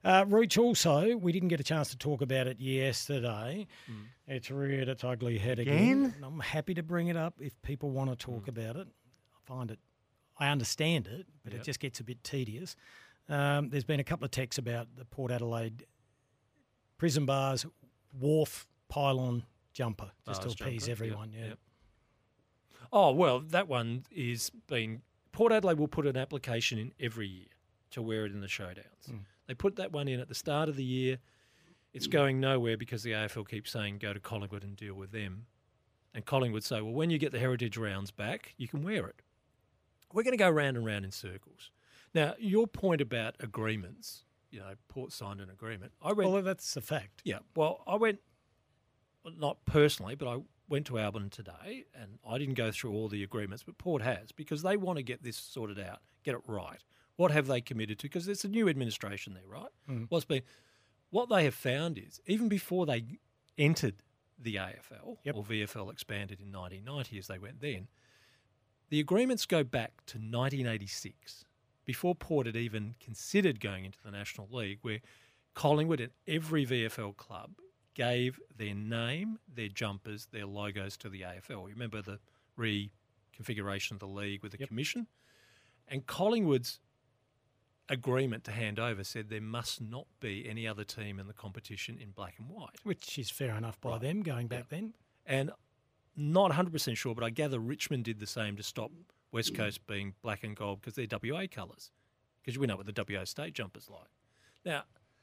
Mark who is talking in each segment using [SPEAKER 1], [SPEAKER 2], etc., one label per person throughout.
[SPEAKER 1] Rooch also, we didn't get a chance to talk about it yesterday. It's reared its ugly head again. And I'm happy to bring it up if people want to talk about it. I understand it, but it just gets a bit tedious. There's been a couple of texts about the Port Adelaide Prison Bars Wharf Pylon jumper, just to appease everyone. Yep.
[SPEAKER 2] Oh, well, that one is being... Port Adelaide will put an application in every year to wear it in the showdowns. They put that one in at the start of the year. It's going nowhere because the AFL keeps saying go to Collingwood and deal with them. And Collingwood say, well, when you get the heritage rounds back, you can wear it. We're going to go round and round in circles. Now, your point about agreements, Port signed an agreement.
[SPEAKER 1] Well, that's a fact.
[SPEAKER 2] Yeah. Well, I went, not personally, but I went to Albion today and I didn't go through all the agreements, but Port has, because they want to get this sorted out, get it right. What have they committed to? Because there's a new administration there, right? What they have found is, even before they entered the AFL, or VFL expanded in 1990 as they went then, the agreements go back to 1986, before Port had even considered going into the National League, where Collingwood and every VFL club gave their name, their jumpers, their logos to the AFL. You remember the reconfiguration of the league with the commission? And Collingwood's agreement to hand over said there must not be any other team in the competition in black and white.
[SPEAKER 1] Which is fair enough by them going back then.
[SPEAKER 2] And not 100% sure, but I gather Richmond did the same to stop West Coast being black and gold because they're WA colours. Because we know what the WA state jumper's like. Now,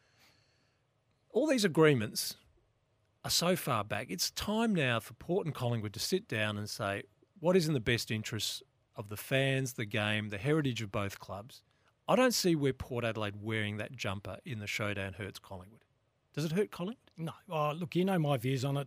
[SPEAKER 2] all these agreements are so far back. It's time now for Port and Collingwood to sit down and say, what is in the best interests of the fans, the game, the heritage of both clubs? I don't see where Port Adelaide wearing that jumper in the showdown hurts Collingwood. Does it hurt Collingwood?
[SPEAKER 1] No. Oh, look, you know my views on it.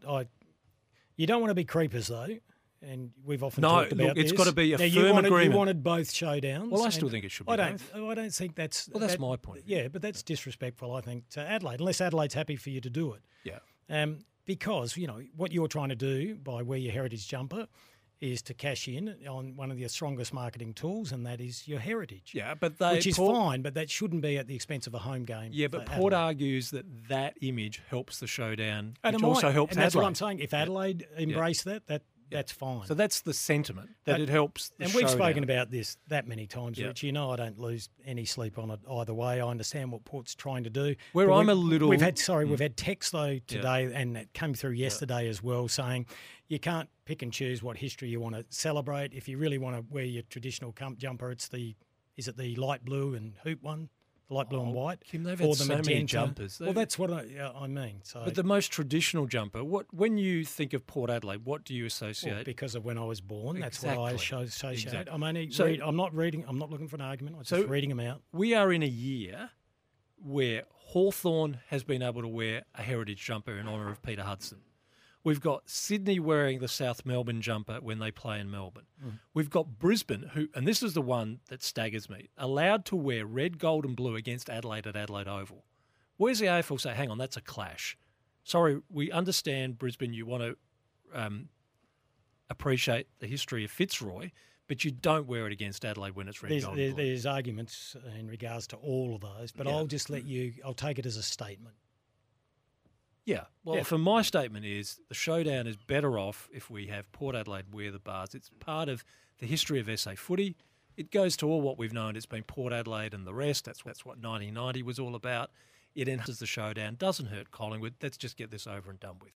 [SPEAKER 1] You don't want to be creepers, though, and we've often talked about this.
[SPEAKER 2] It's got to be a
[SPEAKER 1] now,
[SPEAKER 2] firm agreement.
[SPEAKER 1] You wanted both showdowns.
[SPEAKER 2] Well, I still think it should be both.
[SPEAKER 1] I don't think that's...
[SPEAKER 2] Well, that's my point.
[SPEAKER 1] Yeah, but that's disrespectful, I think, to Adelaide, unless Adelaide's happy for you to do it.
[SPEAKER 2] Yeah.
[SPEAKER 1] Because, what you're trying to do by wear your heritage jumper is to cash in on one of your strongest marketing tools, and that is your heritage.
[SPEAKER 2] Yeah, but
[SPEAKER 1] which is fine, but that shouldn't be at the expense of a home game.
[SPEAKER 2] Yeah, but Port argues that image helps the showdown, which
[SPEAKER 1] and
[SPEAKER 2] also helps Adelaide.
[SPEAKER 1] That's what I'm saying. If Adelaide embrace that's fine.
[SPEAKER 2] So that's the sentiment, that it helps the
[SPEAKER 1] And we've spoken about this that many times, Rich. I don't lose any sleep on it either way. I understand what Port's trying to do.
[SPEAKER 2] We've had
[SPEAKER 1] texts, though, today, and it came through yesterday as well, saying you can't pick and choose what history you want to celebrate. If you really want to wear your traditional jumper, is it the light blue and hoop one? The light blue and white,
[SPEAKER 2] Kim, they've
[SPEAKER 1] or
[SPEAKER 2] had
[SPEAKER 1] the
[SPEAKER 2] so
[SPEAKER 1] magenta.
[SPEAKER 2] many jumpers.
[SPEAKER 1] Well, that's what I mean. So,
[SPEAKER 2] but the most traditional jumper, when you think of Port Adelaide, what do you associate?
[SPEAKER 1] Well, because of when I was born, that's what I associate.
[SPEAKER 2] Exactly.
[SPEAKER 1] I'm not looking for an argument. I'm just reading them out.
[SPEAKER 2] We are in a year where Hawthorn has been able to wear a heritage jumper in honour of Peter Hudson. We've got Sydney wearing the South Melbourne jumper when they play in Melbourne. We've got Brisbane, who, and this is the one that staggers me, allowed to wear red, gold and blue against Adelaide at Adelaide Oval. Where's the AFL say, hang on, that's a clash? Sorry, we understand, Brisbane, you want to appreciate the history of Fitzroy, but you don't wear it against Adelaide when it's red, gold and blue.
[SPEAKER 1] There's arguments in regards to all of those, but I'll just I'll take it as a statement.
[SPEAKER 2] Yeah. Well, for my statement is the showdown is better off if we have Port Adelaide wear the bars. It's part of the history of SA footy. It goes to all what we've known. It's been Port Adelaide and the rest. That's what 1990 was all about. It enters the showdown. Doesn't hurt Collingwood. Let's just get this over and done with.